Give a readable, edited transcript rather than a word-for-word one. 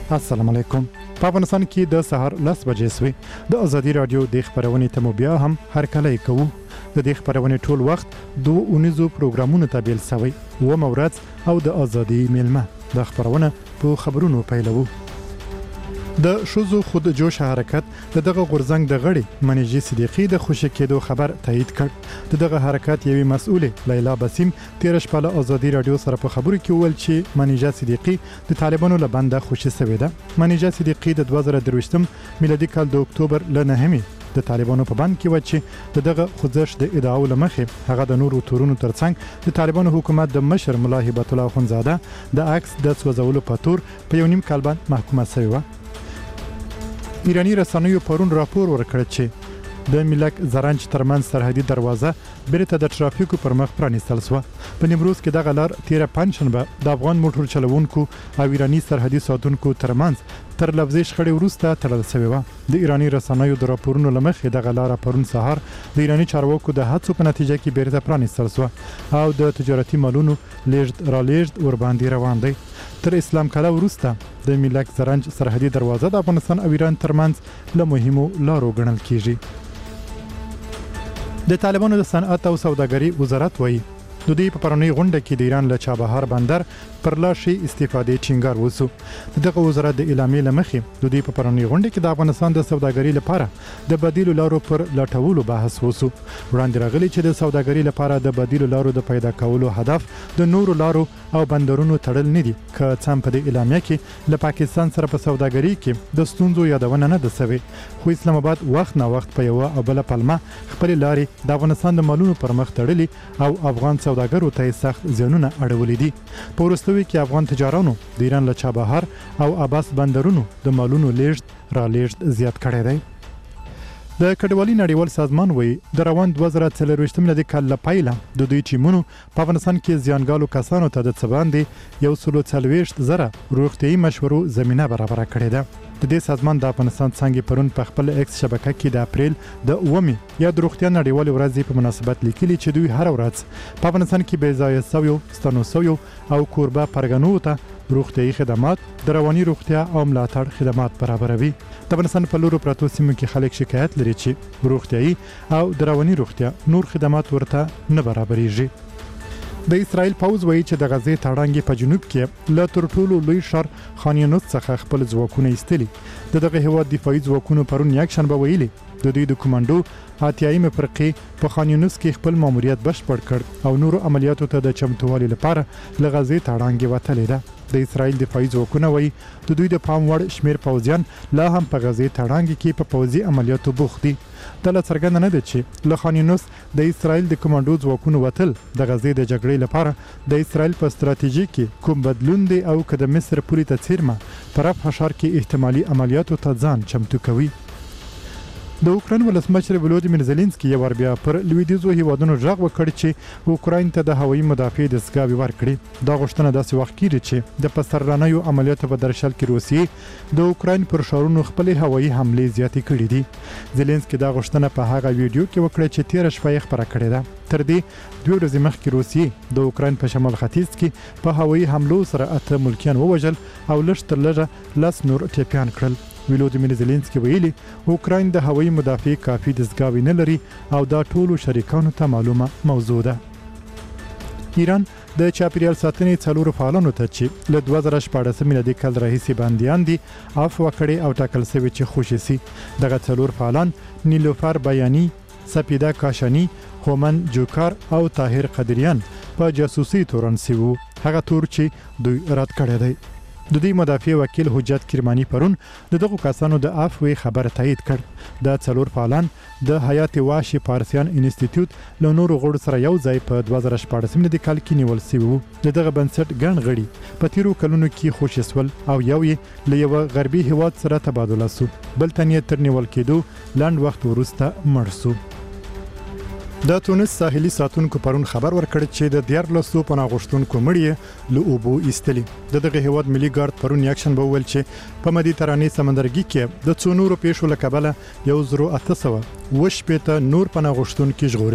السلام علیکم. په افغانستان کې د سهار 10 بجې سوي د ازادي رادیو د خبرونې ته مو بیا هم هرکلی کوو. د دې خبرونې ټول وخت دوه اونیزو پروګرامونو ته بیل سوی و مورات او د ازادي میلمه د خبرونه په خبرونو پیلوو. د شوزو خود جوش حرکت دغه غورزنګ د غړي منیجي صدیقي د خوشی کېدو خبر تایید کړ. دغه حرکت یوې مسؤله لیلا بسیم تیر شپه له ازادي رادیو سره په خبرو کې وویل چې منیجه صدیقي د طالبانو له بنده خوشی شوې ده. منیجه صدیقي د 2023 میلادي کال د اکتوبر ل 9 د طالبانو په بند کې و چې دغه خوځښت د ادعاو لمخې هغه د نورو تورونو ترڅنګ د طالبانو حکومت د مشر ملا هبت الله خونزاده د عکس د سوځولو په تور په یو نیم کال باندې محکومه شوی و. ایرانی رسنیو پرون راپور ورکړ چې د ملک زرنج ترمن سرحدي دروازه بیرته د ترافیکو پر مخ پرانیستل شو. په نیمروز کې دغه لار تیر پنځشنبه د افغان موټر چلوونکو او ایرانی سرحدي ساتونکو ترمنځ تر لفظي شخړې وروسته تړل شوی و. د ایرانی رسنیو د راپورونو لمخې دغه لار پرون سهار د ایرانی چارواکو د هڅو په نتیجه کې بیرته پرانیستل شو او د تجارتي مالونو لیږد ور باندې روان دی. تر اسلام کاله وروسته د ملک زرنج سرحدي دروازه د افغانستان او ایران ترمنځ له مهمو لارو ګڼل کیږي. د طالبانو د صنعت او سوداګري وزارت وایي د دې په پرونی غونډه کې د ایران له چابهار بندر پر لاشي استفادې ټینګار وسو. دغه وزارت د اعلامیې لمخې د دې په پرونی غونډه کې د افغانستان د سوداګري لپاره د بدیلو لارو پر لټولو بحث وسو. وړاندې راغلی چې د سوداګري لپاره د بدیلو لارو د پیدا کولو هدف د نورو لارو او بندرونو تړل نه دي. که څم په دې اعلامیه کې له پاکستان سره په سوداګري کې د ستونزو یادونه نه ده شوې، خو اسلام آباد وخت نه وخت په یو او بل پلمه خپل لارې د افغانستان د مالونو پر مخ تړلي او افغان سوداګرو ته سخت زیانونه اړولې دي. په وروستیو کې افغان تجارانو د ایران له چابهار او عباس بندرونو د مالونو لیږد زیات کړی دی. د کډوالۍ نړیوال سازمان وایي د روان 2024 میلادي کال له پیله د دوی ټیمونو په افغانستان کې زیانګالو کسانو ته د څه باندې 140,000 روغتیایي مشورو زمینه برابره کړې ده. د دې سازمان د افغانستان څنګه پرون په خپل ایکس شبکه کې د اپریل د 9 یا د روغتیا نړیوال ورځ په مناسبت لیکلي چې دوی هر ورځ په افغانستان کې بې ځایه سویو ستنو سویو او کوربه پرګنو ته روغتیایي خدمات د رواني روغتیا او ملاتړ خدمات برابروي. د افغانستان په لورو پراتو سیمو کې خلک شکایت لري چې روغتیایي او د رواني روغتیا نور خدمات ورته نه برابرېږي. د اسرائیل پوځ وایي چې د غزې تړانګې په جنوب کې له تر ټولو لوی ښار خان یونس څخه خپل ځواکونه ایستلي. دغه هیواد دفاعي ځواکونو پرون یکشنبه ویلي د دوی د کمانډو اتیایمه فرقې په خان یونس کې خپل ماموریت بشپړ کړ او نورو عملیاتو ته د چمتووالي لپاره له غزې تړانګې وتلې ده. د اسرائیل دفاعي ځواکونه وایي د دوی د پام وړ شمیر پوځیان لا هم په غزې تړانګې کې په پوځي عملیاتو بوخت دي. دا لا څرګنده نه ده چې له خان یونس د اسرائیل د کمانډو ځواکونو وتل د غزې د جګړې لپاره د اسرائیل په ستراتیژي کې کوم بدلون دی او که د مصر پولې ته څیرمه په رفح ښار کې احتمالي عملیاتو ته ځان چمتو کوي. د اوکراین ولسمشر ولودیمیر زيلنسکي یو ور بیا پر لویدیځو هیوادونو ژغ وکړ چې اوکراین ته د هوایي مدافع دستګاوې ورکړي. دا غوښتنه داسې وخت کېږي چې د پسرلانیو عملیاتو په درشل کې روسیې د اوکراین پر ښارونو خپل هوایي حملې زیاتې کړې دي. زيلنسکي دا غوښتنه په هغه ویډیو کې وکړه چې تیر شپه یې خبره کړې ده. تر دې 2 ورځې مخکې روسیې د اوکراین په شمال ختیځ کې په هوایي حملو سره 8 ملکیان ووژل او لږ تر لږه 10 نور ټپیان کړل. ولودیمیر زيلنسکي ویلي اوکراین د هوایي مدافع کافي دستګاوې نه لري او دا ټولو شریکانو ته معلومه موضوع ده. ایران د چاپیریال ساتنې څلورو فعالانو ته چې له 2014 میلادي کال راهیسې بندیان دي عفو کړي او ټاکل شوی چې خوشي سي. دغه څلور فعالان نیلوفر بیانی، سپیده کاشانی، هومن جوکار او طاهر قدریان په جاسوسي تورن سی وو. هغه تور چې دوی رد کړی دی. د دې مدافع وکیل حجت کرمانی پرون دغه کسانو د عفو خبر تایید کړ. د څلور فعالان د حیات واشي پارسیان انسټیټیوټ له نورو غړو سره یو ځای په 2014 میلادي کال کې نیول شوی وو. دغه بنسټ ګڼ غړي په تیرو کلونو کې خوشسول او یو یې له یو غربي هیواد سره تبادله شو، بل تنې تر نیول کېدو لاند وخت وروسته مړ شو. د تونس ساحلي ساتونکو پرون خبر ورکړ چې د 14 پناه غوښتونکو مړي له اوبو ایستلي. دغه هیواد ملي ګارد پرون یکشنبه وویل چې په مدیترانې سمندرګي کې د څو نورو پیښو له کبله 1800 نور پناه غوښتونکي ژغورل